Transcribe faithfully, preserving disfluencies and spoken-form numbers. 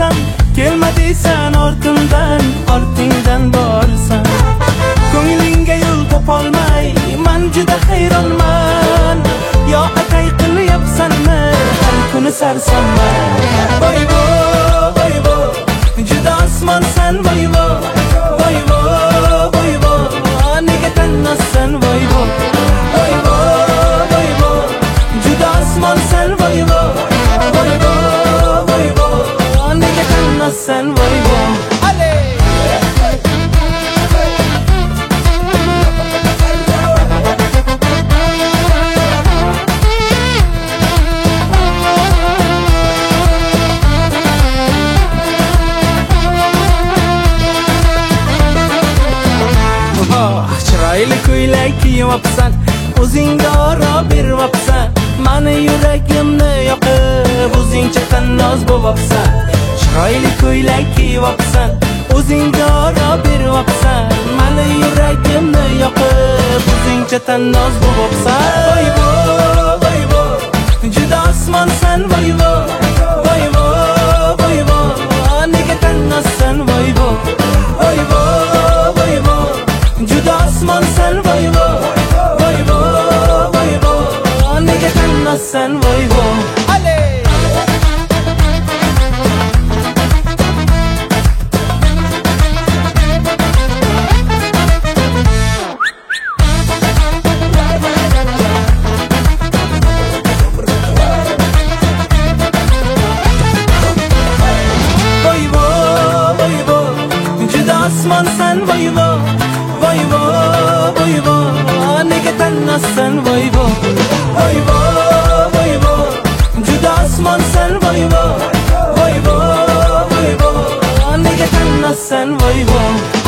borsam, kelma deysan ortimdan, ortingdan borsam. Ko'nglingga yo'l topolmay, men juda hayronman. Yo atay qilyapsanmi, har kuni sarsamman. Voy vo, voy vo, juda osmonsan voy vo. Voy vo, voy vo, nega tannosan voy vo. Voy vo, voy vo, juda osmonsan voy vo. Voy vo, voy vo, nega tannosan voy vo. Chiroyli ko'ylak kiyyapsan, o'zingga oro beryapsan. Meni yuragimni yoqib, o'zingcha tannoz bo'lyapsan. Chiroyli ko'ylak kiyyapsan, o'zingga oro beryapsan. Meni yuragimni yoqib, o'zingcha tannoz bo'lyapsan. Voy vo, voy vo, juda osmonsan voy vo. Voy vo, voy vo, nega tannozsan voy vo. Voy vo, voy vo, juda osmonsan voy vo. Voy vo, voy vo, nega tannozsan voy vo. Osmonsan voy vo, voy vo, voy vo, nega tannozsan voy vo. Voy vo, voy vo, juda osmonsan voy vo. Voy vo, voy vo, nega tannozsan voy vo.